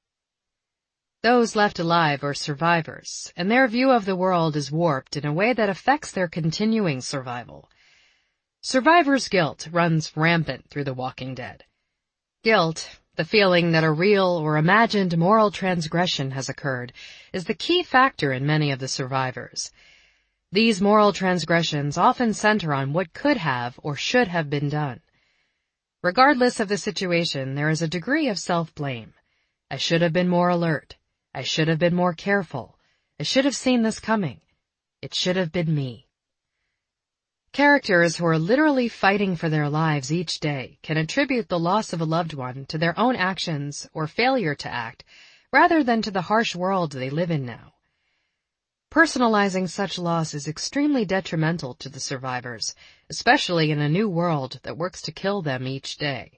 Those left alive are survivors, and their view of the world is warped in a way that affects their continuing survival. Survivor's guilt runs rampant through The Walking Dead. Guilt, the feeling that a real or imagined moral transgression has occurred, is the key factor in many of the survivors. These moral transgressions often center on what could have or should have been done. Regardless of the situation, there is a degree of self-blame. I should have been more alert. I should have been more careful. I should have seen this coming. It should have been me. Characters who are literally fighting for their lives each day can attribute the loss of a loved one to their own actions or failure to act, rather than to the harsh world they live in now. Personalizing such loss is extremely detrimental to the survivors, especially in a new world that works to kill them each day.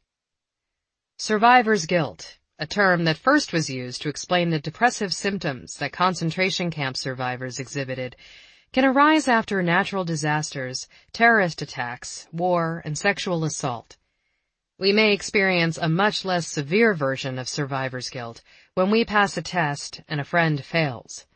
Survivor's guilt, a term that first was used to explain the depressive symptoms that concentration camp survivors exhibited, can arise after natural disasters, terrorist attacks, war, and sexual assault. We may experience a much less severe version of survivor's guilt when we pass a test and a friend fails.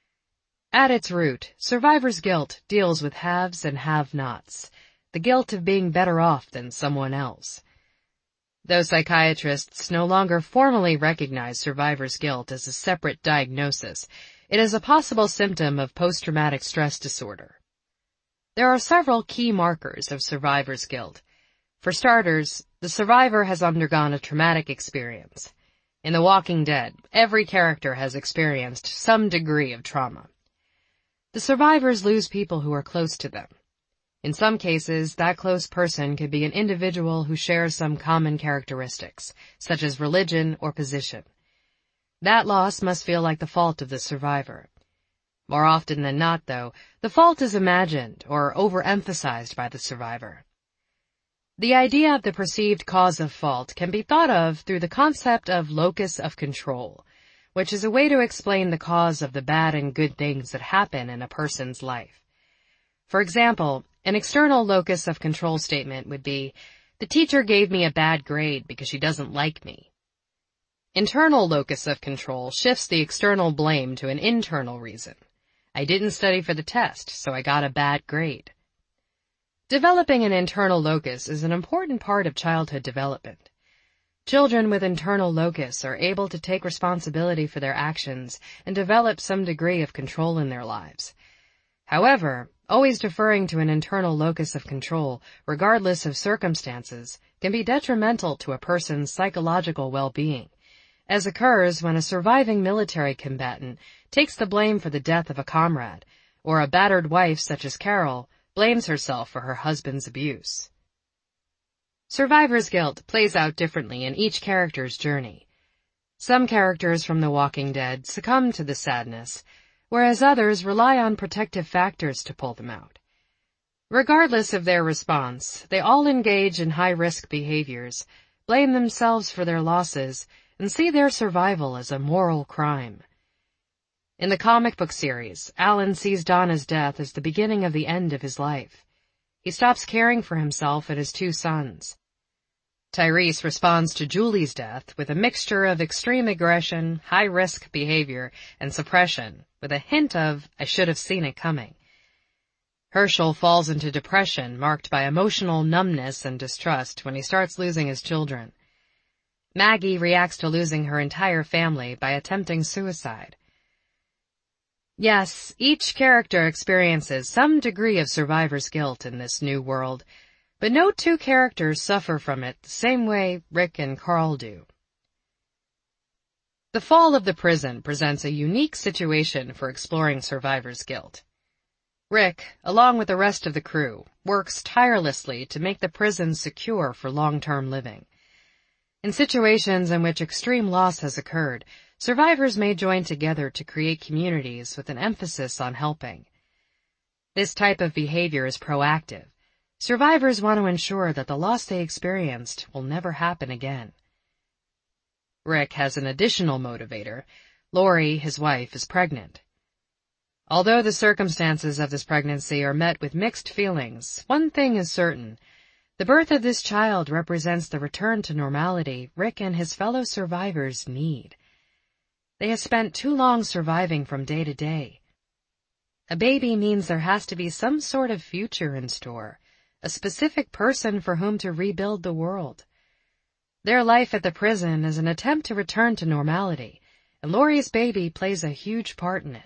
At its root, survivor's guilt deals with haves and have-nots, the guilt of being better off than someone else. Though psychiatrists no longer formally recognize survivor's guilt as a separate diagnosis, it is a possible symptom of post-traumatic stress disorder. There are several key markers of survivor's guilt. For starters, the survivor has undergone a traumatic experience. In The Walking Dead, every character has experienced some degree of trauma. The survivors lose people who are close to them. In some cases, that close person could be an individual who shares some common characteristics, such as religion or position. That loss must feel like the fault of the survivor. More often than not, though, the fault is imagined or overemphasized by the survivor. The idea of the perceived cause of fault can be thought of through the concept of locus of control, which is a way to explain the cause of the bad and good things that happen in a person's life. For example, an external locus of control statement would be, "The teacher gave me a bad grade because she doesn't like me." Internal locus of control shifts the external blame to an internal reason. I didn't study for the test, so I got a bad grade. Developing an internal locus is an important part of childhood development. Children with internal locus are able to take responsibility for their actions and develop some degree of control in their lives. However, always deferring to an internal locus of control, regardless of circumstances, can be detrimental to a person's psychological well-being, as occurs when a surviving military combatant takes the blame for the death of a comrade, or a battered wife such as Carol blames herself for her husband's abuse. Survivor's guilt plays out differently in each character's journey. Some characters from The Walking Dead succumb to the sadness, whereas others rely on protective factors to pull them out. Regardless of their response, they all engage in high-risk behaviors, blame themselves for their losses, and see their survival as a moral crime. In the comic book series, Alan sees Donna's death as the beginning of the end of his life. He stops caring for himself and his two sons. Tyrese responds to Julie's death with a mixture of extreme aggression, high-risk behavior, and suppression, with a hint of, I should have seen it coming. Herschel falls into depression marked by emotional numbness and distrust when he starts losing his children. Maggie reacts to losing her entire family by attempting suicide. Yes, each character experiences some degree of survivor's guilt in this new world, but no two characters suffer from it the same way Rick and Carl do. The fall of the prison presents a unique situation for exploring survivor's guilt. Rick, along with the rest of the crew, works tirelessly to make the prison secure for long-term living. In situations in which extreme loss has occurred, survivors may join together to create communities with an emphasis on helping. This type of behavior is proactive. Survivors want to ensure that the loss they experienced will never happen again. Rick has an additional motivator. Lori, his wife, is pregnant. Although the circumstances of this pregnancy are met with mixed feelings, one thing is certain. The birth of this child represents the return to normality Rick and his fellow survivors need. They have spent too long surviving from day to day. A baby means there has to be some sort of future in store, a specific person for whom to rebuild the world. Their life at the prison is an attempt to return to normality, and Lori's baby plays a huge part in it.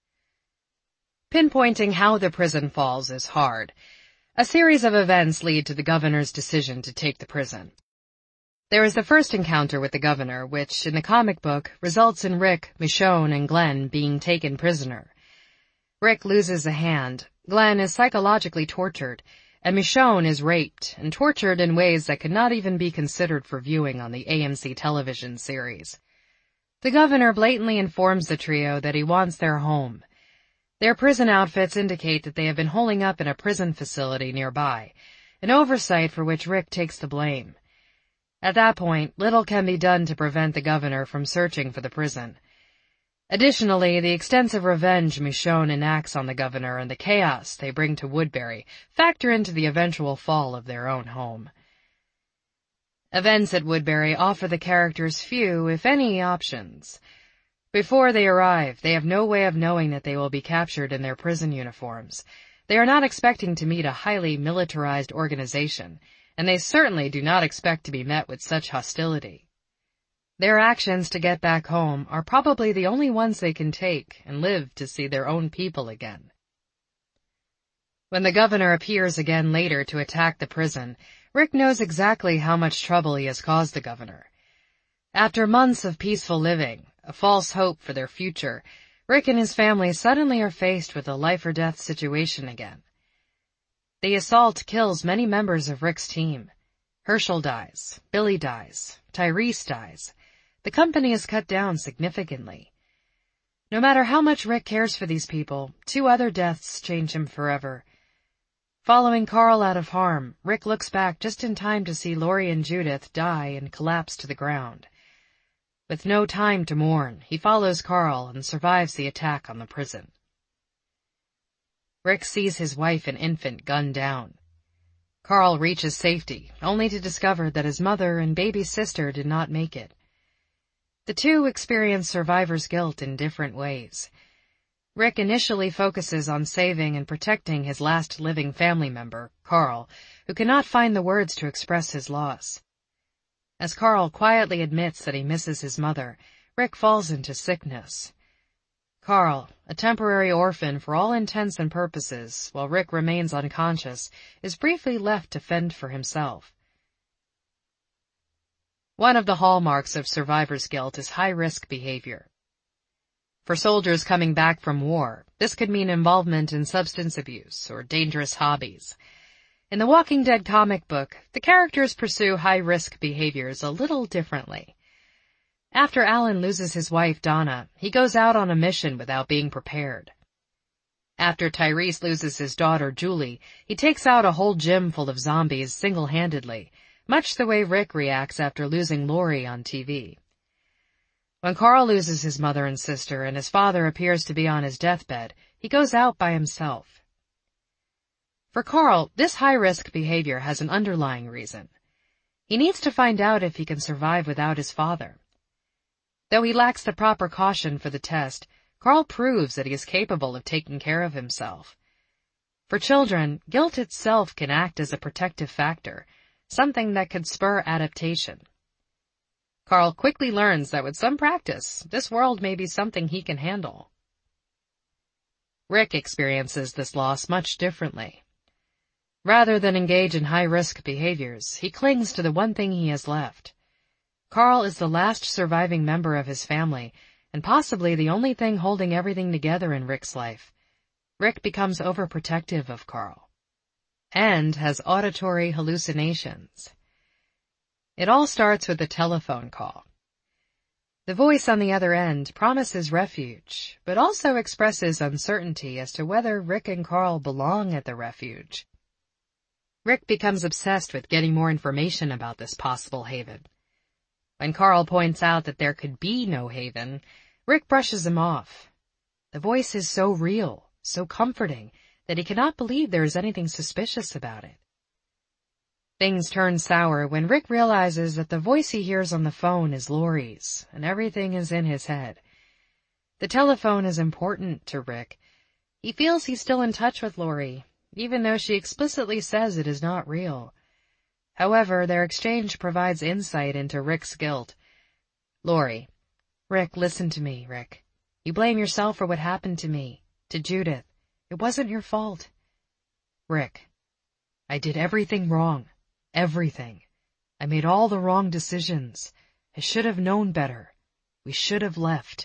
Pinpointing how the prison falls is hard. A series of events lead to the governor's decision to take the prison. There is the first encounter with the governor, which, in the comic book, results in Rick, Michonne, and Glenn being taken prisoner. Rick loses a hand, Glenn is psychologically tortured, and Michonne is raped and tortured in ways that could not even be considered for viewing on the AMC television series. The governor blatantly informs the trio that he wants their home. Their prison outfits indicate that they have been holing up in a prison facility nearby, an oversight for which Rick takes the blame. At that point, little can be done to prevent the governor from searching for the prison. Additionally, the extensive revenge Michonne enacts on the governor and the chaos they bring to Woodbury factor into the eventual fall of their own home. Events at Woodbury offer the characters few, if any, options. Before they arrive, they have no way of knowing that they will be captured in their prison uniforms. They are not expecting to meet a highly militarized organization, and they certainly do not expect to be met with such hostility. Their actions to get back home are probably the only ones they can take and live to see their own people again. When the governor appears again later to attack the prison, Rick knows exactly how much trouble he has caused the governor. After months of peaceful living, a false hope for their future, Rick and his family suddenly are faced with a life-or-death situation again. The assault kills many members of Rick's team. Herschel dies, Billy dies, Tyrese dies. The company is cut down significantly. No matter how much Rick cares for these people, 2 other deaths change him forever. Following Carl out of harm, Rick looks back just in time to see Lori and Judith die and collapse to the ground. With no time to mourn, he follows Carl and survives the attack on the prison. Rick sees his wife and infant gunned down. Carl reaches safety, only to discover that his mother and baby sister did not make it. The two experience survivor's guilt in different ways. Rick initially focuses on saving and protecting his last living family member, Carl, who cannot find the words to express his loss. As Carl quietly admits that he misses his mother, Rick falls into sickness. Carl, a temporary orphan for all intents and purposes, while Rick remains unconscious, is briefly left to fend for himself. One of the hallmarks of survivor's guilt is high-risk behavior. For soldiers coming back from war, this could mean involvement in substance abuse or dangerous hobbies. In the Walking Dead comic book, the characters pursue high-risk behaviors a little differently. After Alan loses his wife, Donna, he goes out on a mission without being prepared. After Tyrese loses his daughter, Julie, he takes out a whole gym full of zombies single-handedly, much the way Rick reacts after losing Lori on TV. When Carl loses his mother and sister and his father appears to be on his deathbed, he goes out by himself. For Carl, this high-risk behavior has an underlying reason. He needs to find out if he can survive without his father. Though he lacks the proper caution for the test, Carl proves that he is capable of taking care of himself. For children, guilt itself can act as a protective factor, something that could spur adaptation. Carl quickly learns that with some practice, this world may be something he can handle. Rick experiences this loss much differently. Rather than engage in high-risk behaviors, he clings to the one thing he has left. Carl is the last surviving member of his family, and possibly the only thing holding everything together in Rick's life. Rick becomes overprotective of Carl, and has auditory hallucinations. It all starts with a telephone call. The voice on the other end promises refuge, but also expresses uncertainty as to whether Rick and Carl belong at the refuge. Rick becomes obsessed with getting more information about this possible haven. When Carl points out that there could be no haven, Rick brushes him off. The voice is so real, so comforting, that he cannot believe there is anything suspicious about it. Things turn sour when Rick realizes that the voice he hears on the phone is Lori's, and everything is in his head. The telephone is important to Rick. He feels he's still in touch with Lori, even though she explicitly says it is not real. However, their exchange provides insight into Rick's guilt. Lori: Rick, listen to me, Rick. You blame yourself for what happened to me, to Judith. It wasn't your fault. Rick: I did everything wrong. Everything. I made all the wrong decisions. I should have known better. We should have left.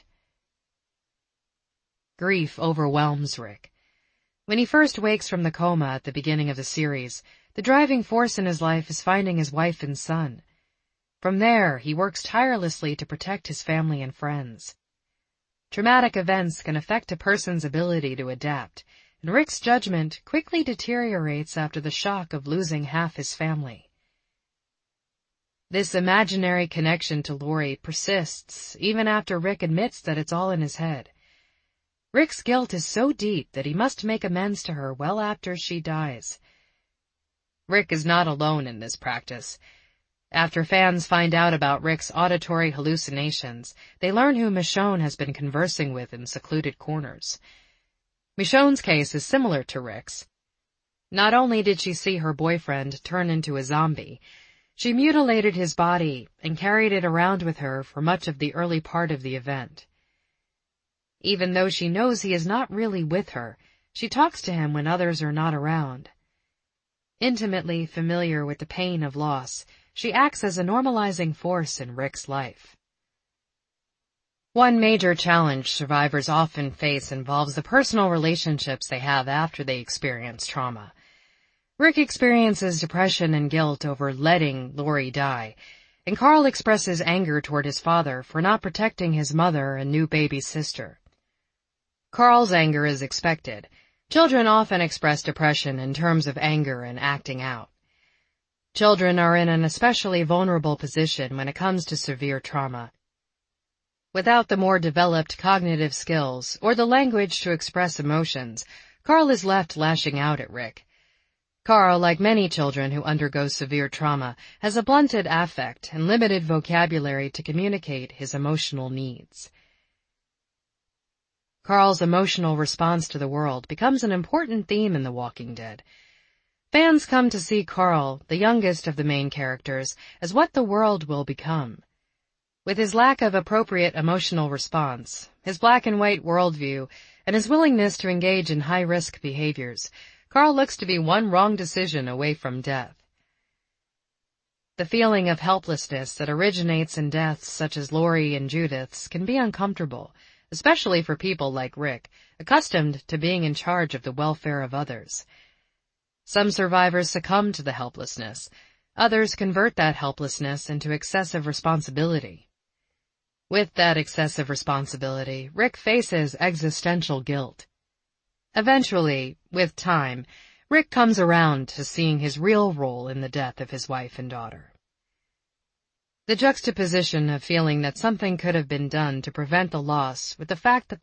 Grief overwhelms Rick. When he first wakes from the coma at the beginning of the series, the driving force in his life is finding his wife and son. From there, he works tirelessly to protect his family and friends. Traumatic events can affect a person's ability to adapt, and Rick's judgment quickly deteriorates after the shock of losing half his family. This imaginary connection to Lori persists even after Rick admits that it's all in his head. Rick's guilt is so deep that he must make amends to her well after she dies. Rick is not alone in this practice. After fans find out about Rick's auditory hallucinations, they learn who Michonne has been conversing with in secluded corners. Michonne's case is similar to Rick's. Not only did she see her boyfriend turn into a zombie, she mutilated his body and carried it around with her for much of the early part of the event. Even though she knows he is not really with her, she talks to him when others are not around. Intimately familiar with the pain of loss, she acts as a normalizing force in Rick's life. One major challenge survivors often face involves the personal relationships they have after they experience trauma. Rick experiences depression and guilt over letting Lori die, and Carl expresses anger toward his father for not protecting his mother and new baby sister. Carl's anger is expected. Children often express depression in terms of anger and acting out. Children are in an especially vulnerable position when it comes to severe trauma. Without the more developed cognitive skills or the language to express emotions, Carl is left lashing out at Rick. Carl, like many children who undergo severe trauma, has a blunted affect and limited vocabulary to communicate his emotional needs. Carl's emotional response to the world becomes an important theme in The Walking Dead. Fans come to see Carl, the youngest of the main characters, as what the world will become. With his lack of appropriate emotional response, his black and white worldview, and his willingness to engage in high-risk behaviors, Carl looks to be one wrong decision away from death. The feeling of helplessness that originates in deaths such as Lori and Judith's can be uncomfortable, especially for people like Rick, accustomed to being in charge of the welfare of others. Some survivors succumb to the helplessness. Others convert that helplessness into excessive responsibility. With that excessive responsibility, Rick faces existential guilt. Eventually, with time, Rick comes around to seeing his real role in the death of his wife and daughter. The juxtaposition of feeling that something could have been done to prevent the loss with the fact that